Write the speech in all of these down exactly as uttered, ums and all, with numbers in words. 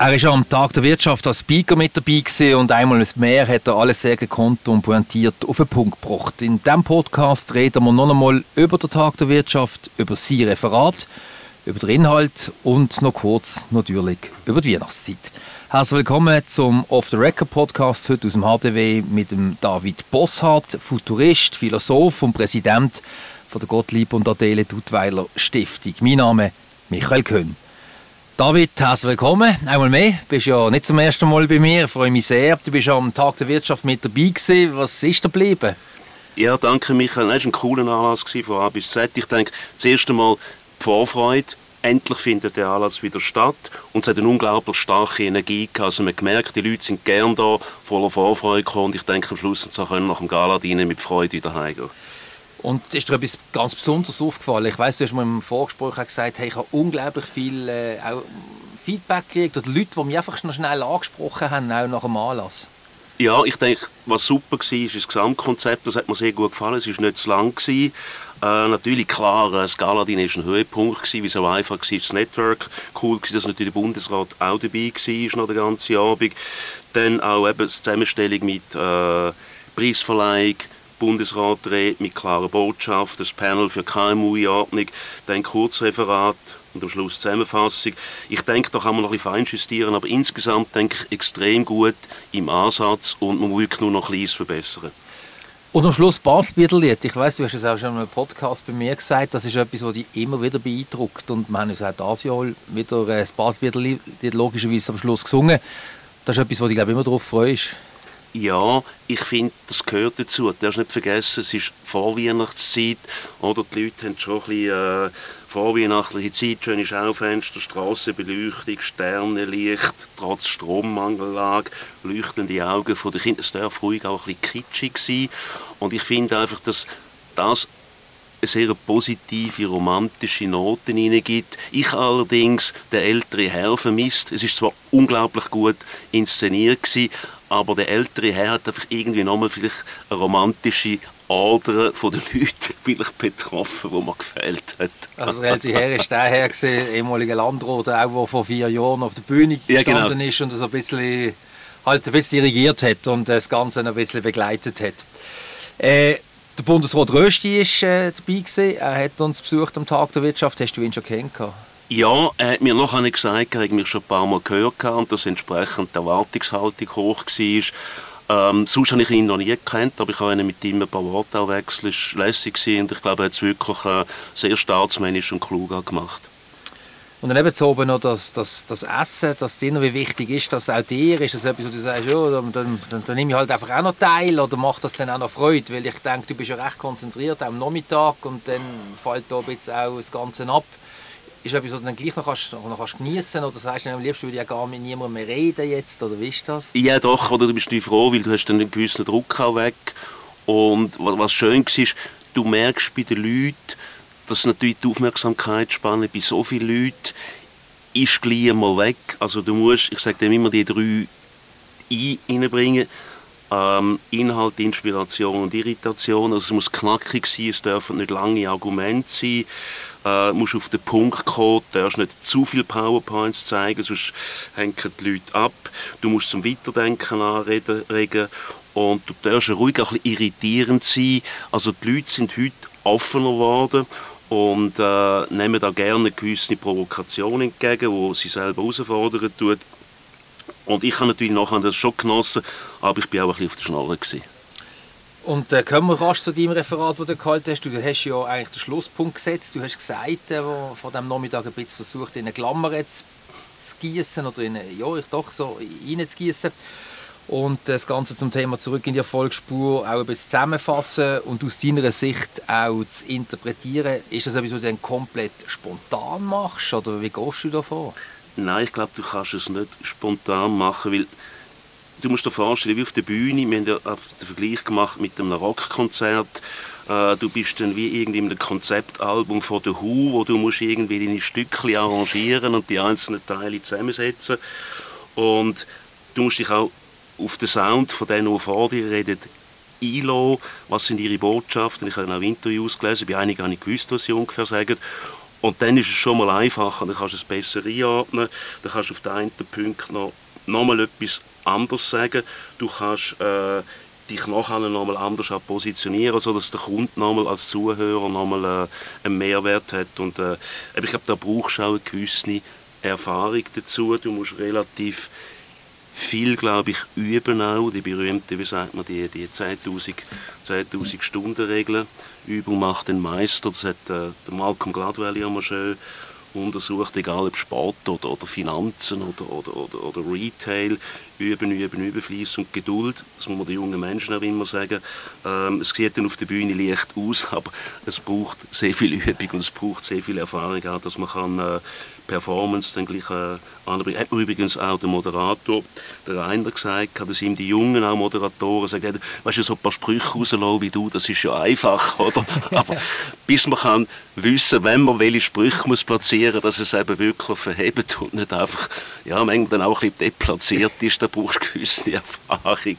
Er war am Tag der Wirtschaft als Speaker mit dabei gewesen und einmal mehr hat er alles sehr gekonnt und pointiert auf den Punkt gebracht. In diesem Podcast reden wir noch einmal über den Tag der Wirtschaft, über sein Referat, über den Inhalt und noch kurz natürlich über die Weihnachtszeit. Herzlich willkommen zum Off-the-Record-Podcast, heute aus dem H D W mit dem David Bosshardt, Futurist, Philosoph und Präsident von der Gottlieb und Adele Duttweiler Stiftung. Mein Name ist Michael Köhn. David, herzlich willkommen. Einmal mehr. Du bist ja nicht zum ersten Mal bei mir. Ich freue mich sehr. Du bist am Tag der Wirtschaft mit dabei gewesen. Was ist da geblieben? Ja, danke Michael. Das war ein cooler Anlass von A bis Z. Ich denke, das erste Mal die Vorfreude. Endlich findet der Anlass wieder statt. Und es hat eine unglaublich starke Energie gehabt. Also man hat gemerkt, die Leute sind gerne da, voller Vorfreude gekommen. Und ich denke, am Schluss können nach dem Gala mit Freude wieder heimgehen. Und ist dir etwas ganz Besonderes aufgefallen? Ich weiss, du hast mir im Vorgespräch gesagt, hey, ich habe unglaublich viel äh, auch Feedback gekriegt oder Leute, die mich einfach noch schnell angesprochen haben, auch nach dem Anlass. Ja, ich denke, was super war, ist das Gesamtkonzept. Das hat mir sehr gut gefallen. Es war nicht zu lang. Äh, natürlich, klar, das Galadin war ein Höhepunkt, gewesen, wie so einfach war das Network. Cool war, dass natürlich der Bundesrat auch dabei war, noch den ganzen Abend. Dann auch eben die Zusammenstellung mit äh, Preisverleihung, Bundesrat redet mit klarer Botschaft, das Panel für K M U-Einordnung, dann Kurzreferat und am Schluss Zusammenfassung. Ich denke, da kann man noch ein bisschen feinjustieren, aber insgesamt denke ich extrem gut im Ansatz und man muss nur noch ein bisschen verbessern. Und am Schluss Basel-Bieterlied. Ich weiss, du hast es auch schon in einem Podcast bei mir gesagt, das ist etwas, was dich immer wieder beeindruckt. Und wir haben uns auch dieses Jahr wieder das Basel-Bieterlied logischerweise am Schluss gesungen. Das ist etwas, wo dich, glaube ich, immer darauf freust. Ja, ich finde, das gehört dazu. Du darfst nicht vergessen, es ist Vorweihnachtszeit. Oder die Leute haben schon ein bisschen äh, vorweihnachtliche Zeit, schöne Schaufenster, Strassenbeleuchtung, Sternenlicht, trotz Strommangellage, leuchtende Augen von den Kindern. Es darf ruhig auch ein bisschen kitschig sein. Und ich finde einfach, dass das eine sehr positive, romantische Note hineingibt. Ich allerdings den älteren Herr vermisst. Es ist zwar unglaublich gut inszeniert gewesen, aber der ältere Herr hat einfach irgendwie nochmal vielleicht eine romantische Ader von den Leuten vielleicht betroffen, die mir gefällt hat. Also der ältere Herr ist der Herr gewesen, ehemaliger Landrat, auch der vor vier Jahren auf der Bühne gestanden ja, genau. ist und so ein bisschen, halt ein bisschen dirigiert hat und das Ganze ein bisschen begleitet hat. Äh, Der Bundesrat Rösti war äh, dabei gewesen. Er hat uns besucht am Tag der Wirtschaft. Hast du ihn schon kennengelernt? Ja, er hat mir noch nicht gesagt, er hat mich schon ein paar Mal gehört und dass entsprechend die Erwartungshaltung hoch war. Ähm, sonst habe ich ihn noch nie gekannt, aber ich habe ihn mit ihm ein paar Worte auch wechseln. Es war lässig und ich glaube, er hat es wirklich äh, sehr staatsmännisch und klug gemacht. Und dann eben so oben noch das, das, das Essen, das dir wie wichtig ist, dass auch dir ist, das etwas, wo du sagst, ja, dann, dann, dann, dann nehme ich halt einfach auch noch teil oder macht das dann auch noch Freude, weil ich denke, du bist ja recht konzentriert auch am Nachmittag und dann fällt da ein bisschen auch das Ganze ab. Ist das etwas, was du dann gleich noch, kannst, noch kannst geniessen oder sagst du, am liebsten würde ich ja gar mit niemandem mehr reden jetzt, oder wie ist das? Ja doch, oder du bist nicht froh, weil du hast dann einen gewissen Druck auch weg und was schön war, du merkst bei den Leuten, dass natürlich die Aufmerksamkeitsspanne bei so vielen Leuten ist gleich mal weg. Also du musst, ich sage dem immer, die drei I reinbringen. Ähm, Inhalt, Inspiration und Irritation. Also es muss knackig sein, es dürfen nicht lange Argumente sein. Äh, du musst auf den Punkt kommen, du darfst nicht zu viele PowerPoints zeigen, sonst hängen die Leute ab. Du musst zum Weiterdenken anregen und du darfst ruhig auch ein bisschen irritierend sein. Also die Leute sind heute offener geworden und äh, nehmen da gerne gewisse Provokationen entgegen, die sie selber herausfordern tut. Und ich habe natürlich nachher das schon genossen, aber ich war auch ein bisschen auf der Schnalle gewesen. Und äh, kommen wir rasch zu deinem Referat, das du gehalten hast. Du hast ja eigentlich den Schlusspunkt gesetzt. Du hast gesagt, äh, wo vor diesem Nachmittag ein bisschen versucht, in eine Klammer zu gießen oder in eine, ja, ich doch so reinzugießen. Und das Ganze zum Thema zurück in die Erfolgsspur auch ein bisschen zusammenfassen und aus deiner Sicht auch zu interpretieren. Ist das etwas, was du dann komplett spontan machst oder wie gehst du da vor? Nein, ich glaube, du kannst es nicht spontan machen, weil du musst dir vorstellen, wie auf der Bühne, wir haben ja den Vergleich gemacht mit einem Rockkonzert. Äh, du bist dann wie irgendwie in einem Konzeptalbum von The Who, wo du musst irgendwie deine Stückchen arrangieren und die einzelnen Teile zusammensetzen. Und du musst dich auch auf den Sound von denen, die vor dir reden, einlassen. Was sind ihre Botschaften? Ich habe auch Interviews gelesen, bei einigen habe ich gewusst, was sie ungefähr sagen. Und dann ist es schon mal einfacher, dann kannst du es besser einordnen, dann kannst du auf den einen Punkt noch, noch mal etwas anderes sagen, du kannst äh, dich nachher noch mal anders positionieren, sodass der Kunde noch mal als Zuhörer noch mal, äh, einen Mehrwert hat. Und, äh, ich glaube, da brauchst du auch eine gewisse Erfahrung dazu, du musst relativ viel, glaube ich, üben auch, die berühmte, wie sagt man, die, die zehntausend Stunden Regel. Übung macht den Meister, das hat äh, der Malcolm Gladwell ja mal schön untersucht, egal ob Sport oder, oder Finanzen oder, oder, oder, oder Retail, üben, üben, üben, Fleiss und Geduld, das muss man den jungen Menschen auch immer sagen. Ähm, es sieht dann auf der Bühne leicht aus, aber es braucht sehr viel Übung und es braucht sehr viel Erfahrung auch, dass man kann, äh, Performance dann gleich äh, anbringen. Hat übrigens auch der Moderator, der Rainer, gesagt, dass ihm die jungen auch Moderatoren sagen, weißt du, so ein paar Sprüche rauslassen wie du, das ist ja einfach, oder? Aber bis man kann wissen, wenn man welche Sprüche muss platzieren, dass es eben wirklich verhebt und nicht einfach, ja, manchmal dann auch ein bisschen deplatziert ist, da brauchst du gewisse Erfahrung.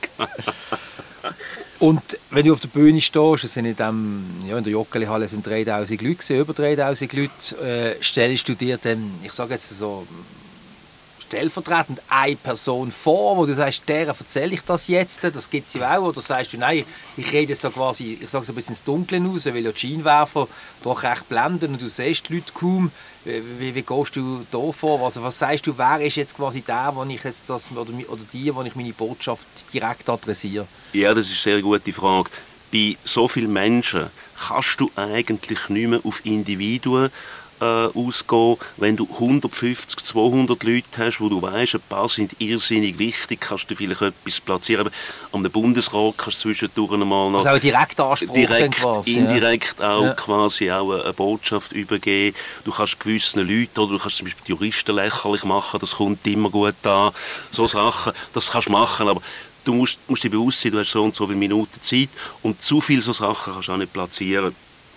Und wenn du auf der Bühne stehst, es sind in, dem, ja, in der Joggeli-Halle sind dreitausend Leute gewesen, über dreitausend Leute, äh, stellst du dir dann, ich sage jetzt so, stellvertretend eine Person vor, wo du sagst, der erzähle ich das jetzt, das gibt es ja auch, oder sagst du, nein, ich rede jetzt so quasi, ich sage so ein bisschen ins Dunkle raus, weil ja die Scheinwerfer doch recht blenden und du siehst die Leute kaum. Wie, wie gehst du da vor? Also, was sagst du, wer ist jetzt quasi der, wo ich jetzt das, oder, oder die, wo ich meine Botschaft direkt adressiere? Ja, das ist eine sehr gute Frage. Bei so vielen Menschen kannst du eigentlich nicht mehr auf Individuen äh, ausgehen. Wenn du hundertfünfzig, zweihundert Leute hast, wo du weißt, ein paar sind irrsinnig wichtig, kannst du vielleicht etwas platzieren. Am Bundesrat kannst du zwischendurch einmal noch... Also auch direkt Anspruch direkt, quasi, indirekt ja. auch Ja. quasi auch eine Botschaft übergeben. Du kannst gewissen Leuten, oder du kannst zum Beispiel die Juristen lächerlich machen, das kommt immer gut an. So Sachen, das kannst du machen, aber du musst, musst dir bewusst sein, du hast so und so viele Minuten Zeit und zu viele so Sachen kannst du auch nicht platzieren.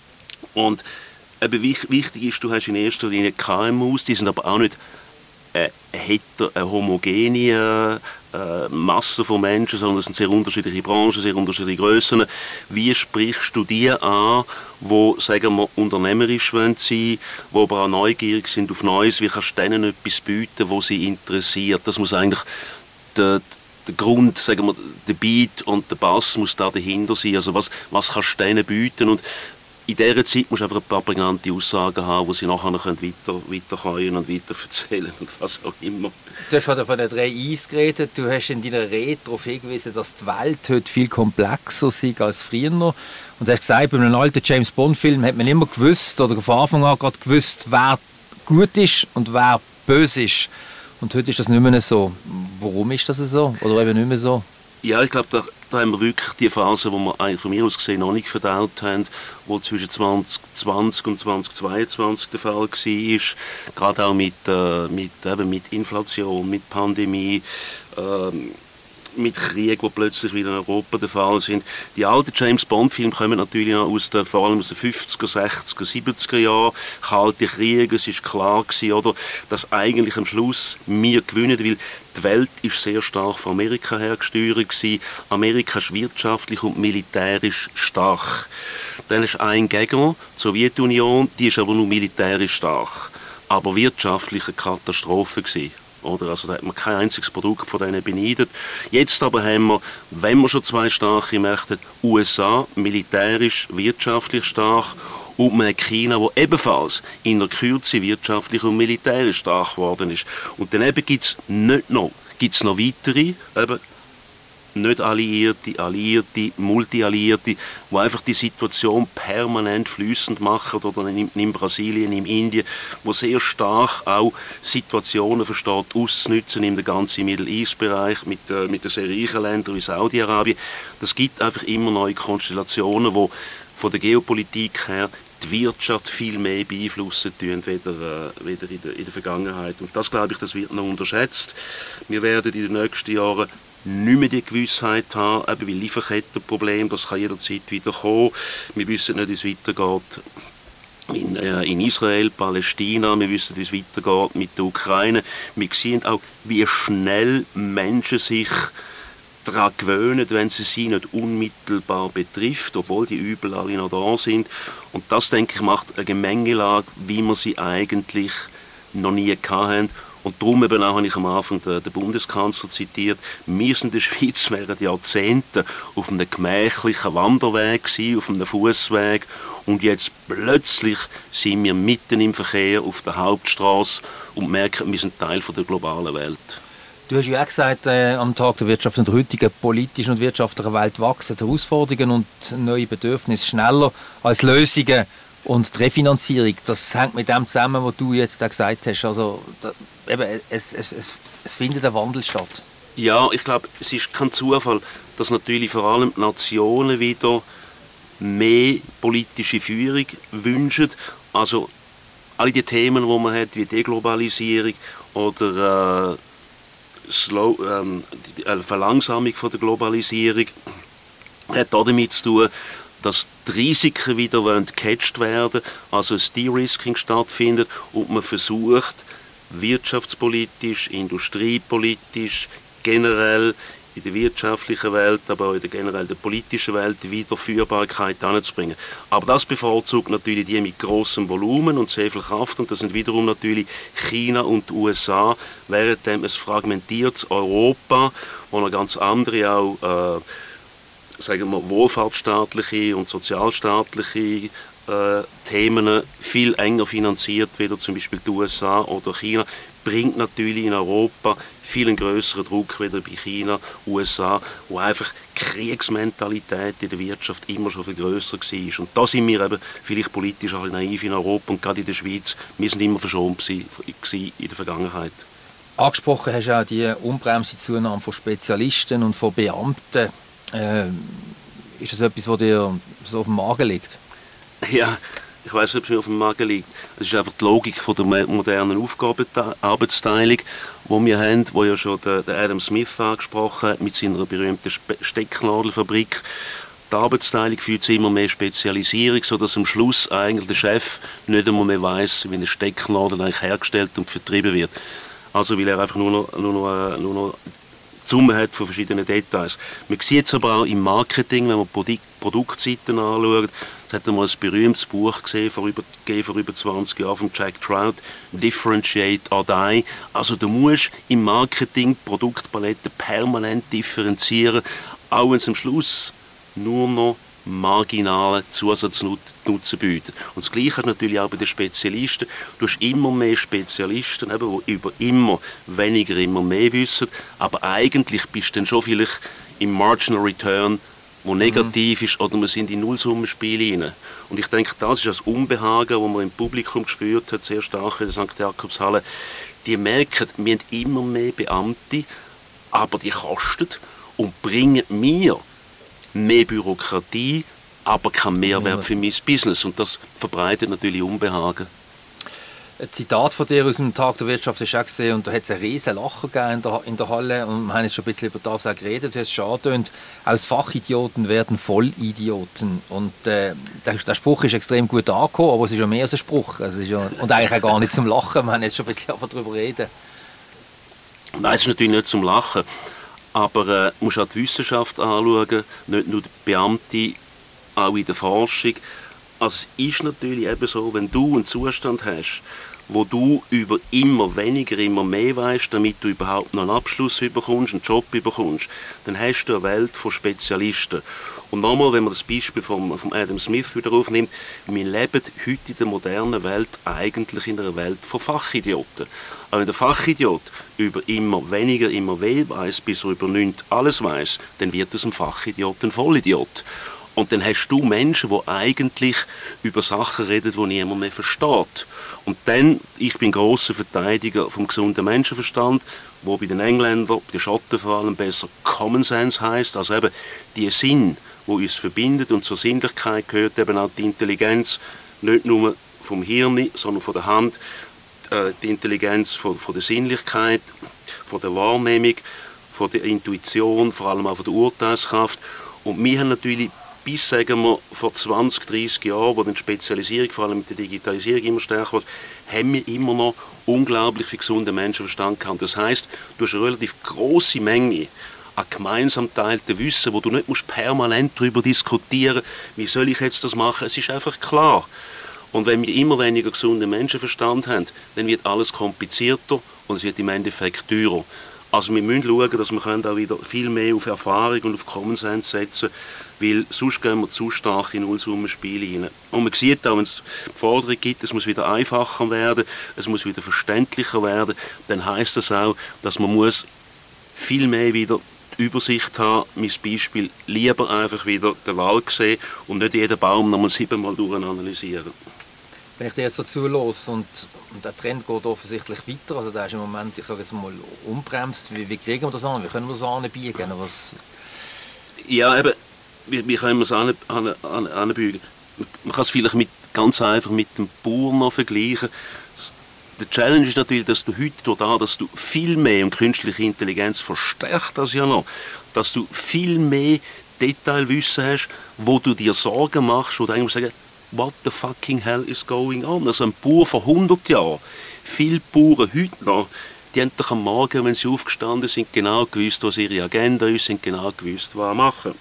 Und eben wichtig ist, du hast in erster Linie K M Us, die sind aber auch nicht eine, eine homogene äh, Masse von Menschen, sondern es sind sehr unterschiedliche Branchen, sehr unterschiedliche Grössen. Wie sprichst du die an, die, sagen wir, unternehmerisch sein wollen, die aber auch neugierig sind auf Neues? Wie kannst du denen etwas bieten, was sie interessiert? Das muss eigentlich der, der Grund, sagen wir, der Beat und der Bass muss da dahinter sein. Also was, was kannst du denen bieten? Und in dieser Zeit musst du einfach ein paar prägnante Aussagen haben, die sie nachher noch weiter, weiter und weiter erzählen und was auch immer. Du hast von den drei I's geredet. Du hast in deiner Rede darauf hingewiesen, dass die Welt heute viel komplexer ist als früher. Und du hast gesagt, bei einem alten James-Bond-Film hat man immer gewusst, oder von Anfang an gerade gewusst, wer gut ist und wer böse ist. Und heute ist das nicht mehr so. Warum ist das so? Oder eben nicht mehr so? Ja, ich glaube, da, da haben wir wirklich die Phase, die wir eigentlich von mir aus gesehen noch nicht verdaut haben, die zwischen zwanzig zwanzig und zwanzig zweiundzwanzig der Fall war. Gerade auch mit, äh, mit, eben mit Inflation, mit Pandemie, äh, mit Krieg, die plötzlich wieder in Europa der Fall sind. Die alten James-Bond-Filme kommen natürlich noch aus der, vor allem aus den fünfziger, sechziger, siebziger Jahren. Kalte Kriege, es war klar gewesen, oder, dass eigentlich am Schluss wir gewinnen, weil die Welt ist sehr stark von Amerika her gesteuert gewesen. Amerika ist wirtschaftlich und militärisch stark. Dann ist ein Gegner, die Sowjetunion, die ist aber nur militärisch stark, aber wirtschaftlich eine Katastrophe gewesen. Oder? Also da hat man kein einziges Produkt von denen beneidet. Jetzt aber haben wir, wenn wir schon zwei starke Mächte haben, U S A, militärisch, wirtschaftlich stark, und man hat China, wo ebenfalls in der Kürze wirtschaftlich und militärisch stark geworden ist. Und dann gibt es nicht noch, gibt's noch weitere, eben, nicht Alliierte, Alliierte, Multialliierte, die einfach die Situation permanent fließend machen, oder in, in Brasilien, in Indien, wo sehr stark auch Situationen versteht, auszunutzen im ganzen Middle East-Bereich mit, äh, mit den sehr reichen Ländern wie Saudi-Arabien. Das gibt einfach immer neue Konstellationen, die von der Geopolitik her die Wirtschaft viel mehr beeinflussen tun, weder, äh, weder in, der, in der Vergangenheit. Und das, glaube ich, das wird noch unterschätzt. Wir werden in den nächsten Jahren nicht mehr die Gewissheit haben, eben wie Lieferkettenproblem, das kann jederzeit wieder kommen. Wir wissen nicht, wie es weitergeht in, äh, in Israel, Palästina, wir wissen, wie es weitergeht mit der Ukraine. Wir sehen auch, wie schnell Menschen sich daran gewöhnen, wenn sie sie nicht unmittelbar betrifft, obwohl die Übel alle noch da sind. Und das, denke ich, macht eine Gemengelage, wie wir sie eigentlich noch nie hatten. Und darum eben auch habe ich am Anfang den, den Bundeskanzler zitiert. Wir sind in der Schweiz während Jahrzehnten auf einem gemächlichen Wanderweg gewesen, auf einem Fußweg. Und jetzt plötzlich sind wir mitten im Verkehr auf der Hauptstraße und merken, wir sind Teil von der globalen Welt. Du hast ja auch gesagt, äh, am Tag der Wirtschaft in der heutigen politischen und wirtschaftlichen Welt wachsen die Herausforderungen und neue Bedürfnisse schneller als Lösungen. Und die Refinanzierung, das hängt mit dem zusammen, was du jetzt auch gesagt hast. Also, da, eben, es, es, es, es findet ein Wandel statt. Ja, ich glaube, es ist kein Zufall, dass natürlich vor allem die Nationen wieder mehr politische Führung wünschen. Also all die Themen, die man hat, wie Deglobalisierung oder äh, Slow, ähm, die äh, Verlangsamung von der Globalisierung, hat damit zu tun, dass die Risiken wieder gecatcht werden, also ein De-Risking stattfindet und man versucht, wirtschaftspolitisch, industriepolitisch, generell in der wirtschaftlichen Welt, aber auch in der generell der politischen Welt die Wiederführbarkeit anzubringen. Aber das bevorzugt natürlich die mit grossem Volumen und sehr viel Kraft, und das sind wiederum natürlich China und die U S A, während ein fragmentiertes Europa, wo noch ganz andere auch äh, sagen wir, wohlfahrtsstaatliche und sozialstaatliche äh, Themen viel enger finanziert, wie zum Beispiel die U S A oder China, bringt natürlich in Europa viel einen grösseren Druck wieder bei China, U S A, wo einfach die Kriegsmentalität in der Wirtschaft immer schon viel grösser war. Und da sind wir eben vielleicht politisch auch naiv in Europa und gerade in der Schweiz. Wir sind immer verschont in der Vergangenheit. Angesprochen hast du auch die unbremse Zunahme von Spezialisten und von Beamten. Äh, ist das etwas, was dir so auf dem Magen liegt? Ja, ich weiss nicht, ob es mir auf dem Magen liegt. Es ist einfach die Logik von der modernen Aufgabenarbeitsteilung, die wir haben, wo ja schon der, der Adam Smith angesprochen hat mit seiner berühmten Spe Stecknadelfabrik. Die Arbeitsteilung führt zu immer mehr Spezialisierung, sodass am Schluss eigentlich der Chef nicht einmal mehr weiss, wie eine Stecknadel eigentlich hergestellt und vertrieben wird. Also weil er einfach nur noch, nur noch, nur noch die Summe hat von verschiedenen Details. Man sieht es aber auch im Marketing, wenn man Produkt, Produktseiten anschaut. Es hat einmal ein berühmtes Buch gesehen, vor über, vor über zwanzig Jahren von Jack Trout, Differentiate or Die. Also du musst im Marketing Produktpaletten permanent differenzieren, auch wenn es am Schluss nur noch marginalen Zusatznutzen bietet. Und das Gleiche ist natürlich auch bei den Spezialisten. Du hast immer mehr Spezialisten, die über immer weniger, immer mehr wissen, aber eigentlich bist du dann schon vielleicht im Marginal Return, wo negativ mhm. ist, oder wir sind in Nullsummenspiele rein. Und ich denke, das ist das Unbehagen, das man im Publikum gespürt hat, sehr stark in der Sankt Jakobshalle. Die merken, wir haben immer mehr Beamte, aber die kosten und bringen mir mehr Bürokratie, aber kein Mehrwert für mein Business. Und das verbreitet natürlich Unbehagen. Ein Zitat von dir aus dem Tag der Wirtschaft hast du auch gesehen, und da hat es einen riesen Lacher gegeben in der, in der Halle, und wir haben jetzt schon ein bisschen über das auch geredet, du hast es schon angetönt, aus Fachidioten werden Vollidioten. Und äh, der, der Spruch ist extrem gut angekommen, aber es ist ja mehr als ein Spruch. Es ist ja, und eigentlich auch gar nicht zum Lachen, wir haben jetzt schon ein bisschen darüber reden. Nein, es ist natürlich nicht zum Lachen. Aber äh, du musst auch die Wissenschaft anschauen, nicht nur die Beamte, auch in der Forschung. Also es ist natürlich eben so, wenn du einen Zustand hast, wo du über immer weniger, immer mehr weißt, damit du überhaupt noch einen Abschluss bekommst, einen Job bekommst, dann hast du eine Welt von Spezialisten. Und nochmal, wenn man das Beispiel von, von Adam Smith wieder aufnimmt, wir leben heute in der modernen Welt eigentlich in einer Welt von Fachidioten. Aber wenn der Fachidiot über immer weniger, immer mehr weiss, bis er über nichts alles weiss, dann wird aus dem Fachidiot ein Vollidiot. Und dann hast du Menschen, die eigentlich über Sachen reden, die niemand mehr versteht. Und dann, ich bin grosser Verteidiger vom gesunden Menschenverstand, wo bei den Engländern, bei den Schotten vor allem besser Common Sense heisst, also eben die Sinn, die uns verbindet, und zur Sinnlichkeit gehört eben auch die Intelligenz, nicht nur vom Hirn, sondern von der Hand, die Intelligenz von, von der Sinnlichkeit, von der Wahrnehmung, von der Intuition, vor allem auch von der Urteilskraft. Und wir haben natürlich bis, sagen wir, vor zwanzig, dreissig Jahren, wo die Spezialisierung, vor allem mit der Digitalisierung immer stärker war, haben wir immer noch unglaublich viel gesunden Menschenverstand gehabt. Das heisst, du hast eine relativ grosse Menge an gemeinsam teilten Wissen, wo du nicht musst permanent darüber diskutieren musst, wie soll ich jetzt das machen, es ist einfach klar. Und wenn wir immer weniger gesunden Menschenverstand haben, dann wird alles komplizierter und es wird im Endeffekt teurer. Also wir müssen schauen, dass wir auch wieder viel mehr auf Erfahrung und auf Common Sense setzen können, weil sonst gehen wir zu stark in Nullsummenspiele hinein. Und man sieht auch, wenn es Forderungen gibt, es muss wieder einfacher werden, es muss wieder verständlicher werden, dann heisst das auch, dass man muss viel mehr wieder die Übersicht haben, mein Beispiel, lieber einfach wieder den Wald sehen und nicht jeden Baum nochmal siebenmal durchanalysieren. Wenn ich dir jetzt dazu los und, und der Trend geht offensichtlich weiter, also der ist im Moment, ich sage jetzt mal, unbremst, wie, wie kriegen wir das an, wie können wir das anbiegen? Was? Ja, eben, wie, wie können wir es an, an, an, anbiegen? Man kann es vielleicht mit, ganz einfach mit dem Bauern noch vergleichen. Der Challenge ist natürlich, dass du heute durch das, dass du viel mehr, und künstliche Intelligenz verstärkt das ja noch, dass du viel mehr Detailwissen hast, wo du dir Sorgen machst, wo du eigentlich sagst, what the fucking hell is going on? Also ein Bauer vor hundert Jahren, viele Bauern heute noch, die haben doch am Morgen, wenn sie aufgestanden sind, genau gewusst, was ihre Agenda ist, sind genau gewusst, was sie machen.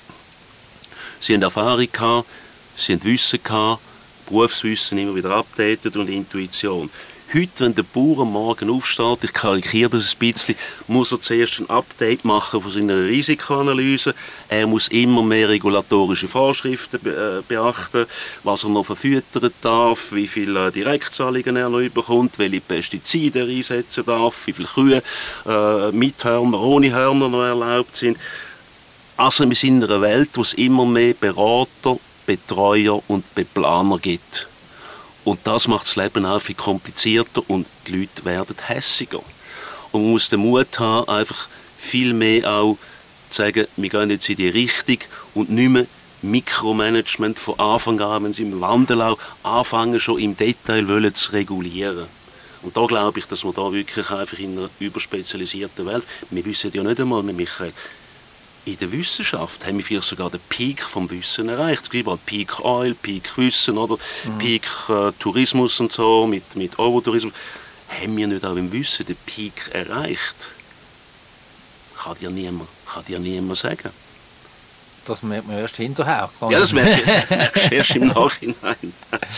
Sie haben Erfahrung gehabt, sie haben Wissen gehabt, Berufswissen immer wieder updated und Intuition. Heute, wenn der Bauer am Morgen aufsteht, ich karikiere das ein bisschen, muss er zuerst ein Update machen von seiner Risikoanalyse. Er muss immer mehr regulatorische Vorschriften be- äh, beachten, was er noch verfüttern darf, wie viele äh, Direktzahlungen er noch bekommt, welche Pestizide er einsetzen darf, wie viele Kühe äh, mit Hörner, ohne Hörner noch erlaubt sind. Also wir sind in einer Welt, wo es immer mehr Berater, Betreuer und Beplaner gibt. Und das macht das Leben auch viel komplizierter und die Leute werden hässiger. Und man muss den Mut haben, einfach viel mehr auch zu sagen, wir gehen jetzt in die Richtung und nicht mehr Mikromanagement von Anfang an, wenn sie im Wandel auch anfangen, schon im Detail wollen zu regulieren. Und da glaube ich, dass wir da wirklich einfach in einer überspezialisierten Welt, wir wissen ja nicht einmal, Michael, in der Wissenschaft haben wir vielleicht sogar den Peak vom Wissen erreicht. Es gibt auch Peak Oil, Peak Wissen, oder? Mhm. Peak äh, Tourismus und so, mit, mit Eurotourismus. Haben wir nicht auch im Wissen den Peak erreicht? Kann dir niemand, kann dir niemand sagen. Das merkt man erst hinterher. Ja, das merkt man erst im Nachhinein.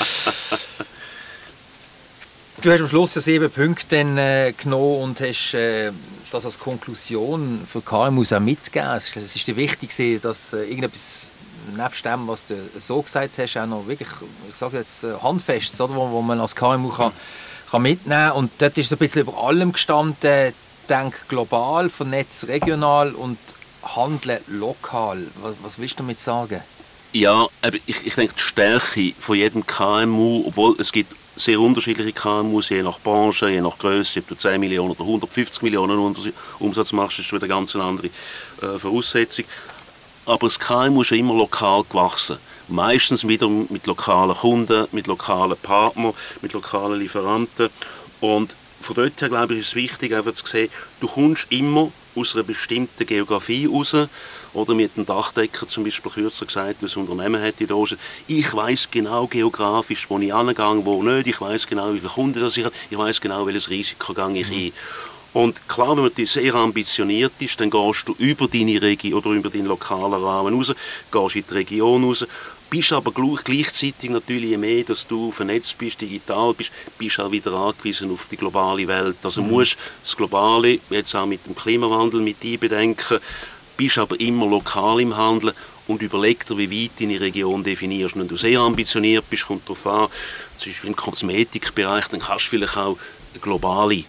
Du hast am Schluss ja sieben Punkte dann, äh, genommen und hast äh, das als Konklusion für K M Us auch mitgegeben. Es ist, ist dir wichtig, dass äh, irgendetwas nebst dem, was du so gesagt hast, auch noch wirklich, ich sage jetzt, äh, handfest, oder, wo, wo man als K M U kann, kann mitnehmen kann. Und dort ist so ein bisschen über allem gestanden, denk global, vernetzt regional und handle lokal. Was, was willst du damit sagen? Ja, ich, ich denke, die Stärke von jedem K M U, obwohl es gibt sehr unterschiedliche K M Us, je nach Branche, je nach Größe, ob du zehn Millionen oder hundertfünfzig Millionen Umsatz machst, ist wieder eine ganz andere äh, Voraussetzung. Aber das K M U ist ja immer lokal gewachsen. Meistens wieder mit lokalen Kunden, mit lokalen Partnern, mit lokalen Lieferanten. Und von dort her, glaube ich, ist es wichtig, einfach zu sehen, du kommst immer aus einer bestimmten Geografie raus. Oder mit dem Dachdecker zum Beispiel kürzer gesagt, das Unternehmen hat in der Osten. Ich weiss genau geografisch, wo ich angehe, wo nicht. Ich weiss genau, wie viele Kunden das ich habe. Ich weiss genau, welches Risiko gehe ich ein. Und klar, wenn man sehr ambitioniert ist, dann gehst du über deine Region oder über deinen lokalen Rahmen raus, gehst in die Region raus, bist aber gleichzeitig natürlich, je mehr, dass du vernetzt bist, digital bist, bist auch wieder angewiesen auf die globale Welt. Also mhm. musst das Globale, jetzt auch mit dem Klimawandel mit einbedenken, bist aber immer lokal im Handeln und überleg dir, wie weit deine Region definierst. Wenn du sehr ambitioniert bist, kommt darauf an, zum Beispiel im Kosmetikbereich, dann kannst du vielleicht auch globale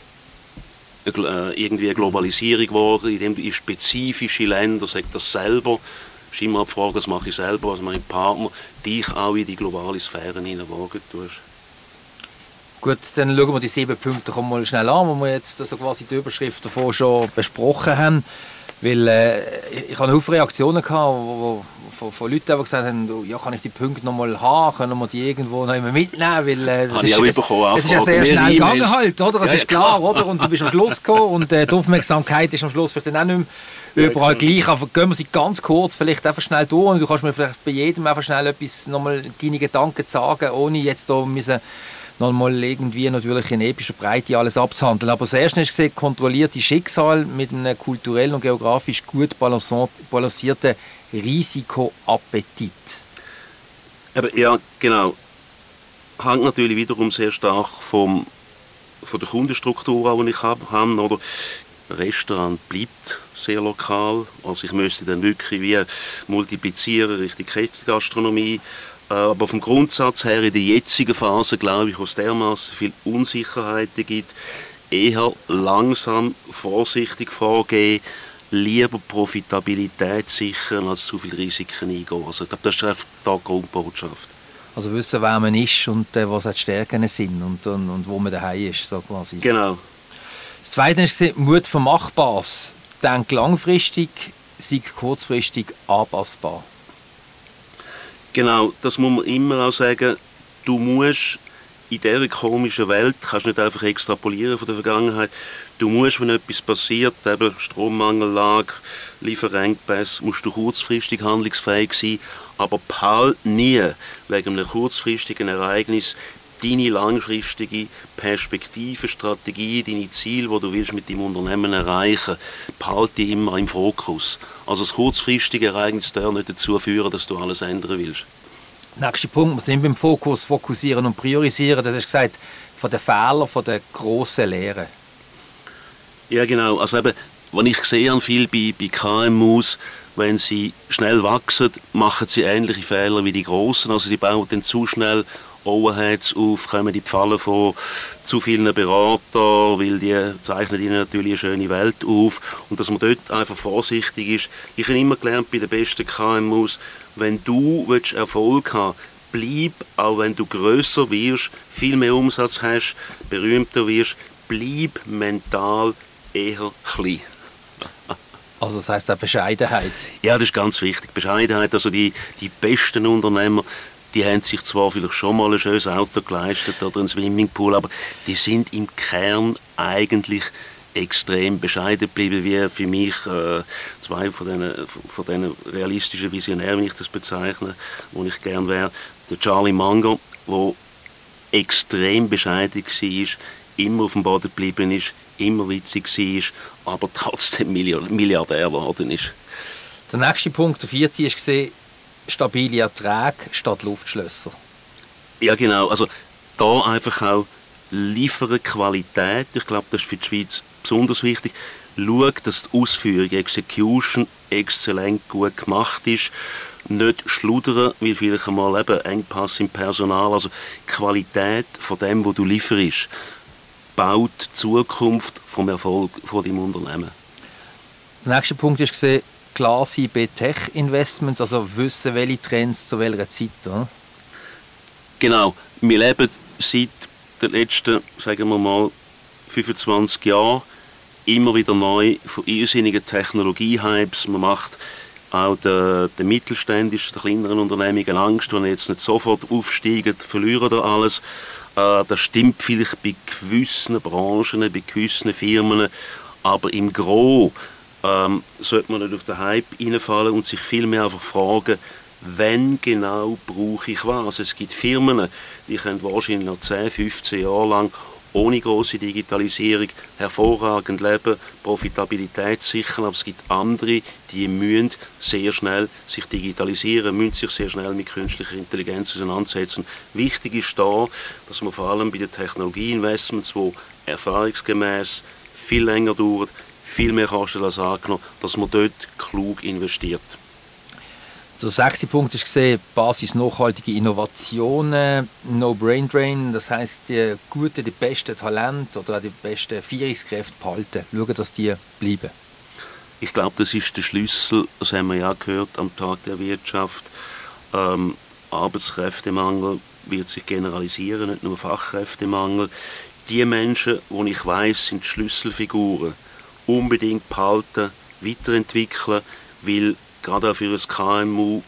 irgendwie eine Globalisierung geworden, indem du in spezifische Länder, sag das selber, ist immer die Frage, was mache ich selber, was mache ich Partner, dich auch in die globale Sphäre hineinwagen tust. Gut, dann schauen wir die sieben Punkte mal schnell an, die wir jetzt also quasi die Überschrift davon schon besprochen haben. Weil äh, ich hatte eine Haufen Reaktionen gehabt, wo, wo, von, von Leuten, die gesagt haben, ja, kann ich die Punkte noch mal haben, können wir die irgendwo noch immer mitnehmen, weil äh, das, ist, es, es ist ja sehr schnell gegangen halt, oder? Das ja, ist klar, klar, oder? Und du bist am Schluss gekommen und äh, die Aufmerksamkeit ist am Schluss vielleicht dann auch nicht mehr ja, überall klar. Gleich. Aber gehen wir sie ganz kurz vielleicht einfach schnell durch und du kannst mir vielleicht bei jedem einfach schnell etwas, nochmal deine Gedanken sagen, ohne jetzt da müssen noch mal irgendwie natürlich in epischer Breite alles abzuhandeln. Aber das Erste ist gesehen, kontrollierte Schicksal mit einem kulturell und geografisch gut balancierten Risikoappetit. Aber ja, genau. Hängt natürlich wiederum sehr stark vom, von der Kundenstruktur, die ich habe. Oder Restaurant bleibt sehr lokal. Also ich müsste dann wirklich wie multiplizieren Richtung Gastronomie. Aber vom Grundsatz her in der jetzigen Phase, glaube ich, wo es dermaßen viel Unsicherheiten gibt, eher langsam, vorsichtig vorgehen, lieber Profitabilität sichern, als zu viel Risiken eingehen. Also ich glaube, das ist einfach die Grundbotschaft. Also wissen, wer man ist und äh, was die Stärken sind und, und, und wo man daheim ist, so quasi. Genau. Das Zweite ist Mut für Machbares. Denk langfristig, sei kurzfristig anpassbar. Genau, das muss man immer auch sagen. Du musst in dieser komischen Welt, kannst nicht einfach extrapolieren von der Vergangenheit, du musst, wenn etwas passiert, eben Strommangellage, Lieferengpässe, musst du kurzfristig handlungsfähig sein, aber behalt nie wegen einem kurzfristigen Ereignis deine langfristige Perspektive, Strategie, deine Ziele, die du willst mit deinem Unternehmen erreichen, behalte die immer im Fokus. Also das kurzfristige Ereignis darf nicht dazu führen, dass du alles ändern willst. Nächster Punkt, wir sind beim Fokus, fokussieren und priorisieren. Du hast gesagt, von den Fehlern, von den grossen Lehren. Ja genau, also eben, was ich sehe viel bei, bei K M Us, wenn sie schnell wachsen, machen sie ähnliche Fehler wie die Grossen. Also sie bauen dann zu schnell Overheads auf, kommen die Pfallen von zu vielen Beratern, weil die zeichnen ihnen natürlich eine schöne Welt auf. Und dass man dort einfach vorsichtig ist. Ich habe immer gelernt bei den besten K M Us, wenn du willst Erfolg haben bleib, auch wenn du grösser wirst, viel mehr Umsatz hast, berühmter wirst, bleib mental eher klein. Also das heisst auch Bescheidenheit. Ja, das ist ganz wichtig. Bescheidenheit, also die, die besten Unternehmer, die haben sich zwar vielleicht schon mal ein schönes Auto geleistet oder einen Swimmingpool, aber die sind im Kern eigentlich extrem bescheiden geblieben, wie für mich äh, zwei von diesen von diesen realistischen Visionären, wenn ich das bezeichne, wo ich gern wäre, der Charlie Munger, der extrem bescheiden war, immer auf dem Boden geblieben ist, immer witzig war, aber trotzdem Milliardär geworden ist. Der nächste Punkt, der vierte, ist gesehen, stabile Erträge statt Luftschlösser. Ja genau, also da einfach auch liefern Qualität, ich glaube, das ist für die Schweiz besonders wichtig. Schau, dass die Ausführung, Execution exzellent gut gemacht ist. Nicht schludern, weil vielleicht einmal eben Engpass im Personal, also die Qualität von dem, was du lieferst, baut die Zukunft vom Erfolg von deinem Unternehmen. Der nächste Punkt ist gesehen, klar sein bei Tech-Investments, also wissen, welche Trends zu welcher Zeit. Oder? Genau, wir leben seit den letzten, sagen wir mal, fünfundzwanzig Jahren immer wieder neu von irrsinnigen Technologie-Hypes. Man macht auch den, den mittelständischen, den kleineren Unternehmungen Angst, wenn sie jetzt nicht sofort aufsteigen, verlieren da alles. Äh, das stimmt vielleicht bei gewissen Branchen, bei gewissen Firmen, aber im Gros ähm, sollte man nicht auf den Hype reinfallen und sich vielmehr einfach fragen, wann genau brauche ich was. Es gibt Firmen, die können wahrscheinlich noch zehn, fünfzehn Jahre lang ohne grosse Digitalisierung hervorragend leben, Profitabilität sichern, aber es gibt andere, die müssen sehr schnell sich digitalisieren, müssen sich sehr schnell mit künstlicher Intelligenz auseinandersetzen. Wichtig ist da, dass man vor allem bei den Technologieinvestments, die erfahrungsgemäß viel länger dauern, viel mehr kosten als angenommen, dass man dort klug investiert. Der sechste Punkt ist gesehen, Basis nachhaltige Innovationen, No Brain Drain, das heisst, die guten, die besten Talente oder auch die besten Führungskräfte behalten, schauen, dass die bleiben. Ich glaube, das ist der Schlüssel, das haben wir ja gehört am Tag der Wirtschaft. Ähm, Arbeitskräftemangel wird sich generalisieren, nicht nur Fachkräftemangel. Die Menschen, die ich weiss, sind Schlüsselfiguren, unbedingt behalten, weiterentwickeln, weil gerade auch für ein K M U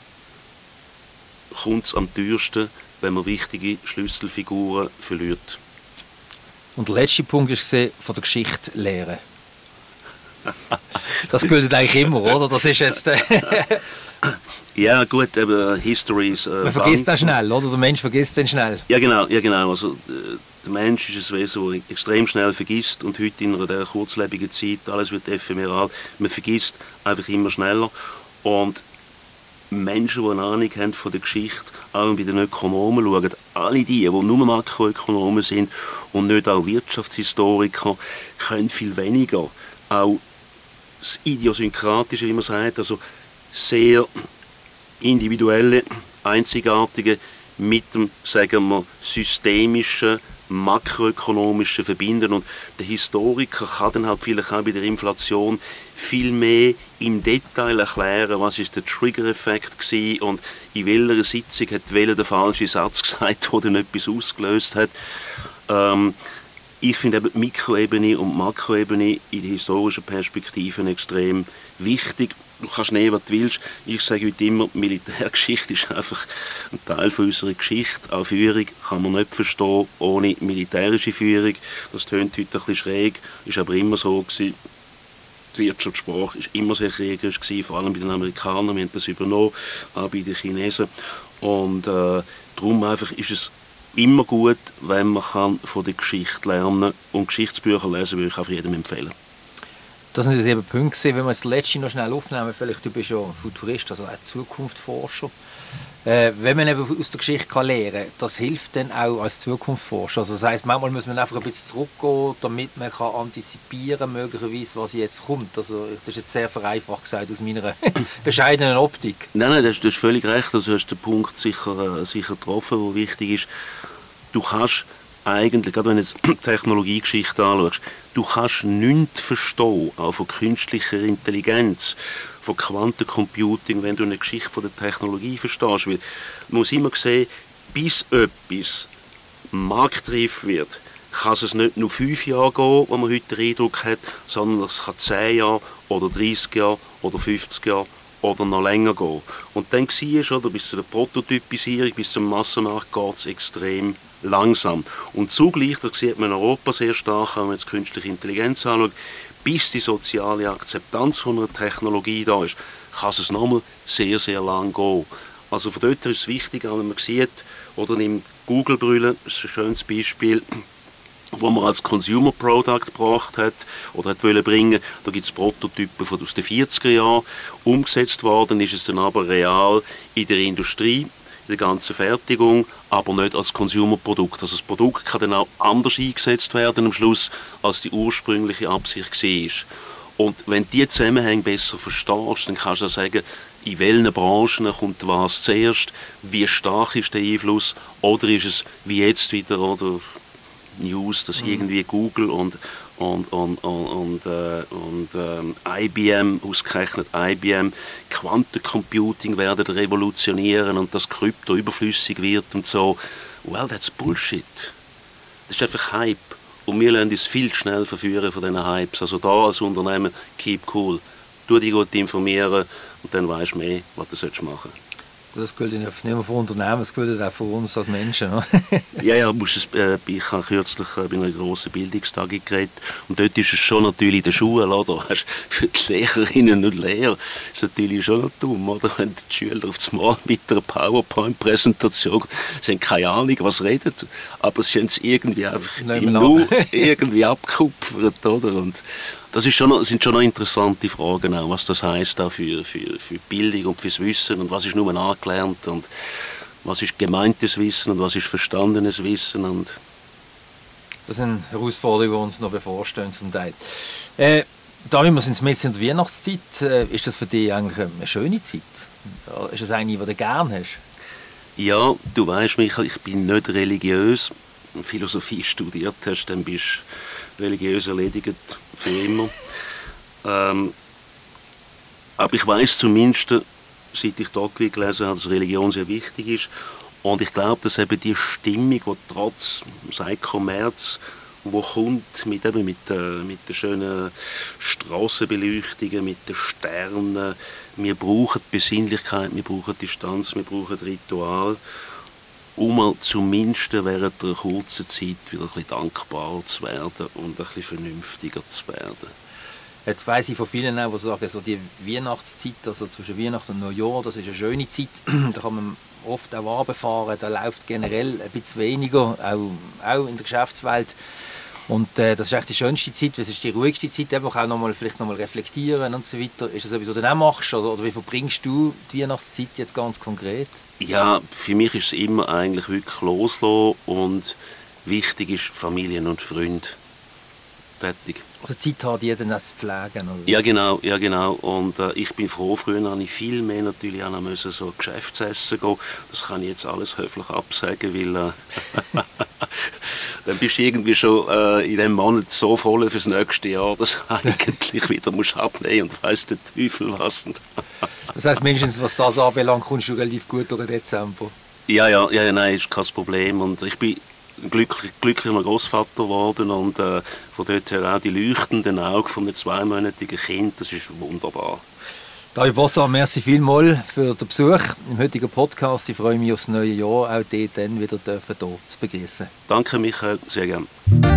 kommt es am teuersten, wenn man wichtige Schlüsselfiguren verliert. Und der letzte Punkt ist gesehen, von der Geschichte lernen. Das gilt eigentlich immer, oder? Das ist jetzt... Äh Ja gut, aber History ist... Äh, Man vergisst das schnell, oder? Der Mensch vergisst den schnell. Ja genau, ja, genau. Also, der Mensch ist ein Wesen, das extrem schnell vergisst und heute in einer kurzlebigen Zeit, alles wird ephemeral, man vergisst einfach immer schneller. Und Menschen, die eine Ahnung haben von der Geschichte, auch bei den Ökonomen schauen, alle die, die nur Makroökonomen sind und nicht auch Wirtschaftshistoriker, können viel weniger auch das Idiosynkratische, wie man sagt, also sehr individuelle, einzigartige mit dem, sagen wir, systemischen, makroökonomischen verbinden. Und der Historiker kann dann halt vielleicht auch bei der Inflation viel mehr im Detail erklären, was ist der Trigger-Effekt war und in welcher Sitzung hat welcher der falsche Satz gesagt, der dann etwas ausgelöst hat. Ähm, ich finde eben die Mikroebene und die Makroebene in der historischen Perspektive extrem wichtig. Du kannst nehmen, was du willst. Ich sage heute immer, Militärgeschichte ist einfach ein Teil von unserer Geschichte. Auch Führung kann man nicht verstehen ohne militärische Führung. Das tönt heute ein bisschen schräg, ist aber immer so gewesen. Die Wirtschaftssprache war immer sehr kriegerisch gewesen, vor allem bei den Amerikanern. Wir haben das übernommen, auch bei den Chinesen. Und äh, darum einfach ist es immer gut, wenn man kann von der Geschichte lernen kann. Und Geschichtsbücher lesen würde ich auch jedem empfehlen. Das sind eben Punkte, wenn wir das letzte noch schnell aufnehmen, vielleicht du bist ja Futurist, also auch Zukunftsforscher. Äh, wenn man eben aus der Geschichte kann lernen kann, das hilft dann auch als Zukunftsforscher. Also das heisst, manchmal muss man einfach ein bisschen zurückgehen, damit man kann antizipieren möglicherweise, was jetzt kommt. Also das ist jetzt sehr vereinfacht gesagt aus meiner bescheidenen Optik. Nein, nein, du hast, du hast völlig recht. Also, du hast den Punkt sicher, äh, sicher getroffen, der wichtig ist. Du kannst eigentlich, gerade wenn du jetzt Technologiegeschichte anschaust, du kannst nichts verstehen, auch von künstlicher Intelligenz, von Quantencomputing, wenn du eine Geschichte von der Technologie verstehst. Weil man muss immer sehen, bis etwas marktreif wird, kann es nicht nur fünf Jahre gehen, wo man heute den Eindruck hat, sondern es kann zehn Jahre oder dreißig Jahre oder fünfzig Jahre oder noch länger gehen. Und dann siehst du, bis zu der Prototypisierung, bis zum Massenmarkt geht es extrem langsam. Und zugleich, das sieht man in Europa sehr stark, wenn man jetzt künstliche Intelligenz anschaut, bis die soziale Akzeptanz von einer Technologie da ist, kann es nochmal sehr, sehr lang gehen. Also von dort ist es wichtig, wenn man sieht, oder im Google-Brille, das ist ein schönes Beispiel, wo man als Consumer Product gebracht hat oder hat wollen bringen, da gibt es Prototypen von aus den vierziger Jahren. Umgesetzt worden ist es dann aber real in der Industrie, in der ganzen Fertigung, aber nicht als Consumer-Produkt. Also das Produkt kann dann auch anders eingesetzt werden am Schluss, als die ursprüngliche Absicht war. Und wenn du die Zusammenhänge besser verstehst, dann kannst du auch sagen, in welchen Branchen kommt was zuerst, wie stark ist der Einfluss, oder ist es wie jetzt wieder, oder News, dass irgendwie Google und, und, und, und, und, äh, und ähm, I B M, ausgerechnet I B M, Quantencomputing werden revolutionieren und dass Krypto überflüssig wird und so. Well, that's Bullshit. Das ist einfach Hype. Und wir lassen uns viel schnell verführen von diesen Hypes. Also da als Unternehmen, keep cool. Tu dich gut informieren und dann weisst du mehr, was du machen sollst. Das gilt nicht nur für Unternehmen, das gilt auch für uns als Menschen. ja, ja, musst es, äh, ich habe kürzlich äh, bei einer grossen Bildungstagung geredet und dort ist es schon natürlich in der Schule, oder? Für die Lehrerinnen und Lehrer ist es natürlich schon noch dumm, oder? Wenn die Schüler auf das Mal mit einer PowerPoint-Präsentation, sie haben keine Ahnung, was reden, aber sie haben es irgendwie einfach im Nu irgendwie abgekupfert, oder? Und das ist schon noch, sind schon noch interessante Fragen, auch, was das heisst auch für, für, für Bildung und fürs Wissen und was ist nur angelernt und was ist gemeintes Wissen und was ist verstandenes Wissen. Und das sind Herausforderungen, die uns noch bevorstehen zum Teil. Äh, da wir sind jetzt in der Weihnachtszeit, äh, ist das für dich eigentlich eine schöne Zeit? Ist das eine, die du gerne hast? Ja, du weißt, Michael, ich bin nicht religiös. Wenn du Philosophie studiert hast, dann bist du religiös erledigt für immer. Ähm, aber ich weiß zumindest, seit ich Tocqueville gelesen habe, dass Religion sehr wichtig ist. Und ich glaube, dass eben die Stimmung, die trotz Psycho-März, wo kommt, mit, eben mit, äh, mit den schönen Strassenbeleuchtungen, mit den Sternen, wir brauchen Besinnlichkeit, wir brauchen Distanz, wir brauchen Ritual, um mal zumindest während einer kurzen Zeit wieder ein bisschen dankbarer zu werden und ein bisschen vernünftiger zu werden. Jetzt weiss ich von vielen auch, die sagen, so die Weihnachtszeit, also zwischen Weihnachten und Neujahr, das ist eine schöne Zeit. Da kann man oft auch Abend fahren, da läuft generell ein bisschen weniger, auch, auch in der Geschäftswelt. Und äh, das ist echt die schönste Zeit, das ist die ruhigste Zeit, einfach auch noch mal, vielleicht noch mal reflektieren und so weiter. Ist das etwas, was du dann auch machst, oder, oder wie verbringst du die Weihnachtszeit jetzt ganz konkret? Ja, für mich ist es immer eigentlich wirklich loslassen und wichtig ist Familien und Freunde. Tätig. Also Zeit hat jeder das zu pflegen, oder? Ja genau, ja genau. Und äh, ich bin froh, früher habe ich viel mehr natürlich auch noch müssen so Geschäftsessen gehen. Das kann ich jetzt alles höflich absagen, weil äh, dann bist du irgendwie schon äh, in diesem Monat so voll fürs nächste Jahr, dass du eigentlich wieder musst abnehmen und weiss der Teufel was. Das heisst, mindestens was das anbelangt, kommst du relativ gut durch den Dezember. Ja, ja, ja, nein, ist kein Problem. Und ich bin glücklich, glücklicher Großvater geworden und äh, von dort her auch die leuchtenden Augen von einem zweimonatigen Kind, das ist wunderbar. David Bossard, merci vielmals für den Besuch im heutigen Podcast. Ich freue mich aufs neue Jahr, auch dich dann wieder hier zu begrüßen. Danke, Michael, sehr gerne.